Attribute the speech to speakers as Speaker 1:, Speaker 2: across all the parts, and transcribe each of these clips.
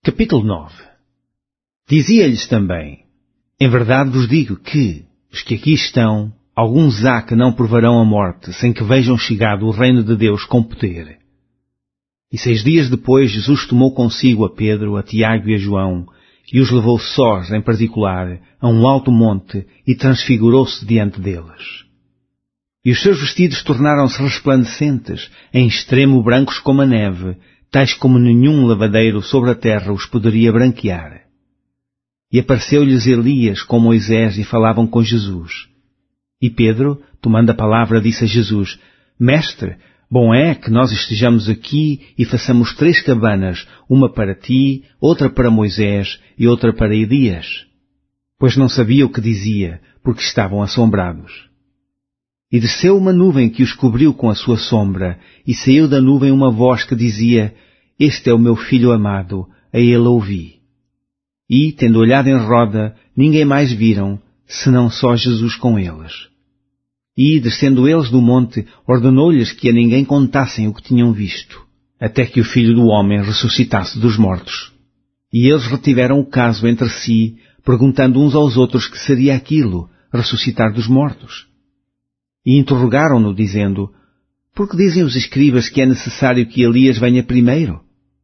Speaker 1: Capítulo 9. Dizia-lhes também: Em verdade vos digo que, os que aqui estão, alguns há que não provarão a morte, sem que vejam chegado o reino de Deus com poder. E 6 dias depois Jesus tomou consigo a Pedro, a Tiago e a João, e os levou sós, em particular, a um alto monte, e transfigurou-se diante deles. E os seus vestidos tornaram-se resplandecentes, em extremo brancos como a neve, tais como nenhum lavadeiro sobre a terra os poderia branquear. E apareceu-lhes Elias com Moisés e falavam com Jesus. E Pedro, tomando a palavra, disse a Jesus: Mestre, bom é que nós estejamos aqui e façamos 3 cabanas, uma para ti, outra para Moisés e outra para Elias. Pois não sabia o que dizia, porque estavam assombrados. E desceu uma nuvem que os cobriu com a sua sombra, e saiu da nuvem uma voz que dizia: Este é o meu filho amado, a ele ouvi. E, tendo olhado em roda, ninguém mais viram, senão só Jesus com eles. E, descendo eles do monte, ordenou-lhes que a ninguém contassem o que tinham visto, até que o Filho do Homem ressuscitasse dos mortos. E eles retiveram o caso entre si, perguntando uns aos outros que seria aquilo, ressuscitar dos mortos. E interrogaram-no, dizendo: Por que dizem os escribas que é necessário que Elias venha primeiro?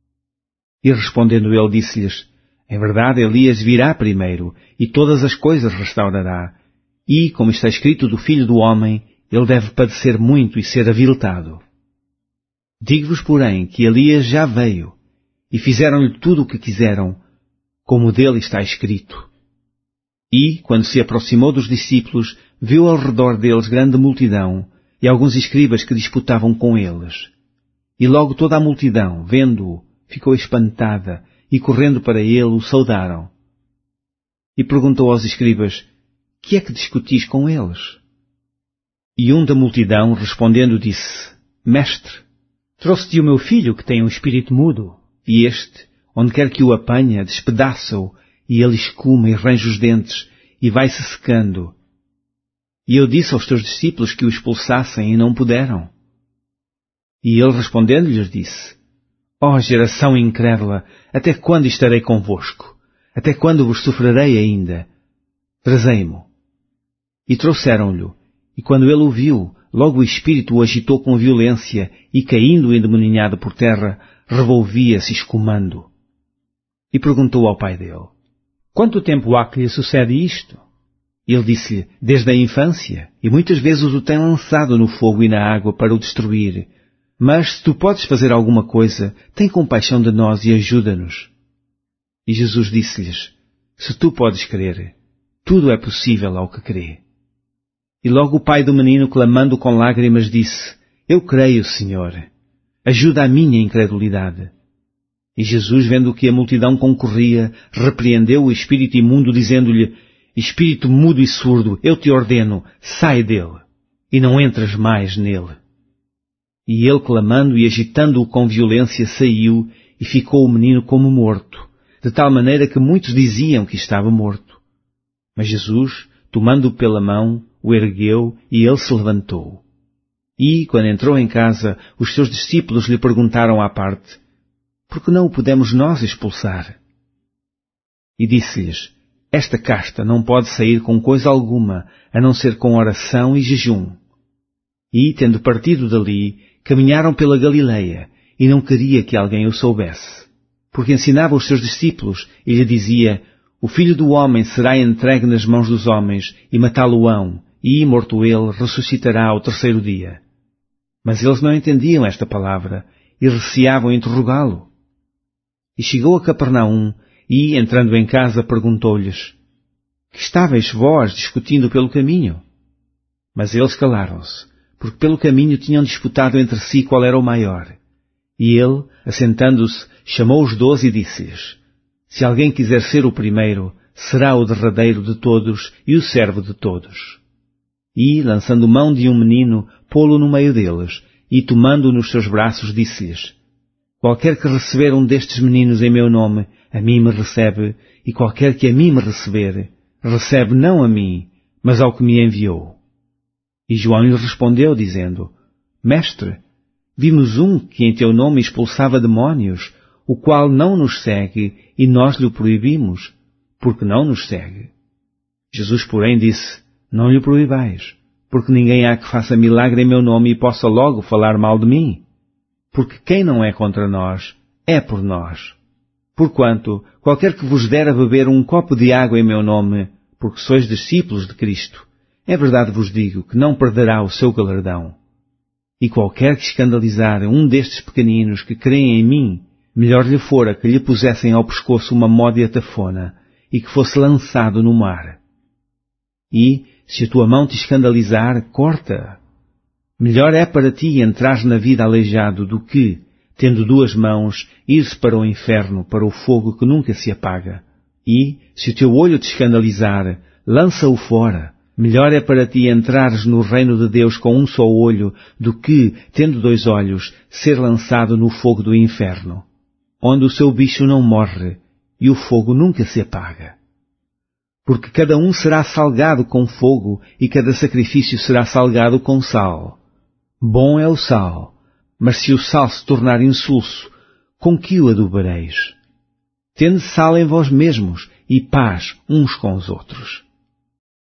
Speaker 1: E respondendo ele, disse-lhes: Em verdade, Elias virá primeiro, e todas as coisas restaurará. E, como está escrito do Filho do Homem, ele deve padecer muito e ser aviltado. Digo-vos, porém, que Elias já veio, e fizeram-lhe tudo o que quiseram, como dele está escrito. E, quando se aproximou dos discípulos, viu ao redor deles grande multidão, e alguns escribas que disputavam com eles. E logo toda a multidão, vendo-o, ficou espantada, e correndo para ele o saudaram. E perguntou aos escribas: Que é que discutis com eles? E um da multidão, respondendo, disse: Mestre, trouxe-te o meu filho que tem um espírito mudo, e este, onde quer que o apanha, despedaça-o, e ele escuma e range os dentes, e vai-se secando. E eu disse aos teus discípulos que o expulsassem, e não puderam. E ele respondendo-lhes disse: Ó geração incrédula, até quando estarei convosco? Até quando vos sofrerei ainda? Trazei-mo. E trouxeram-lhe, e quando ele o viu, logo o espírito o agitou com violência, e caindo endemoninhado por terra, revolvia-se escumando. E perguntou ao pai dele: Quanto tempo há que lhe sucede isto? Ele disse-lhe: Desde a infância, e muitas vezes o tem lançado no fogo e na água para o destruir. Mas, se tu podes fazer alguma coisa, tem compaixão de nós e ajuda-nos. E Jesus disse-lhes: Se tu podes crer, tudo é possível ao que crê. E logo o pai do menino, clamando com lágrimas, disse: Eu creio, Senhor. Ajuda a minha incredulidade. E Jesus, vendo que a multidão concorria, repreendeu o espírito imundo, dizendo-lhe: Espírito mudo e surdo, eu te ordeno, sai dele, e não entres mais nele. E ele, clamando e agitando-o com violência, saiu, e ficou o menino como morto, de tal maneira que muitos diziam que estava morto. Mas Jesus, tomando-o pela mão, o ergueu, e ele se levantou. E, quando entrou em casa, os seus discípulos lhe perguntaram à parte: Por que não o podemos nós expulsar? E disse-lhes: Esta casta não pode sair com coisa alguma, a não ser com oração e jejum. E, tendo partido dali, caminharam pela Galileia, e não queria que alguém o soubesse. Porque ensinava os seus discípulos, e lhe dizia: O Filho do Homem será entregue nas mãos dos homens, e matá-lo-ão, e, morto ele, ressuscitará ao 3º dia. Mas eles não entendiam esta palavra, e receavam interrogá-lo. E chegou a Capernaum, e, entrando em casa, perguntou-lhes: Que estáveis vós discutindo pelo caminho? Mas eles calaram-se, porque pelo caminho tinham disputado entre si qual era o maior. E ele, assentando-se, chamou os 12 e disse-lhes: Se alguém quiser ser o primeiro, será o derradeiro de todos e o servo de todos. E, lançando mão de um menino, pô-lo no meio deles, e tomando-o nos seus braços, disse-lhes: Qualquer que receber um destes meninos em meu nome, a mim me recebe, e qualquer que a mim me receber, recebe não a mim, mas ao que me enviou. E João lhe respondeu, dizendo: Mestre, vimos um que em teu nome expulsava demónios, o qual não nos segue e nós lhe o proibimos, porque não nos segue. Jesus, porém, disse, não lhe proibais, porque ninguém há que faça milagre em meu nome e possa logo falar mal de mim. Porque quem não é contra nós, é por nós. Porquanto, qualquer que vos der a beber um copo de água em meu nome, porque sois discípulos de Cristo, é verdade vos digo que não perderá o seu galardão. E qualquer que escandalizar um destes pequeninos que creem em mim, melhor lhe fora que lhe pusessem ao pescoço uma módia tafona e que fosse lançado no mar. E, se a tua mão te escandalizar, corta. Melhor é para ti entrares na vida aleijado do que, tendo duas mãos, ires para o inferno, para o fogo que nunca se apaga. E, se o teu olho te escandalizar, lança-o fora. Melhor é para ti entrares no reino de Deus com um só olho, do que, tendo dois olhos, ser lançado no fogo do inferno, onde o seu bicho não morre e o fogo nunca se apaga. Porque cada um será salgado com fogo e cada sacrifício será salgado com sal. Bom é o sal, mas se o sal se tornar insulso, com que o adubareis? Tende sal em vós mesmos e paz uns com os outros.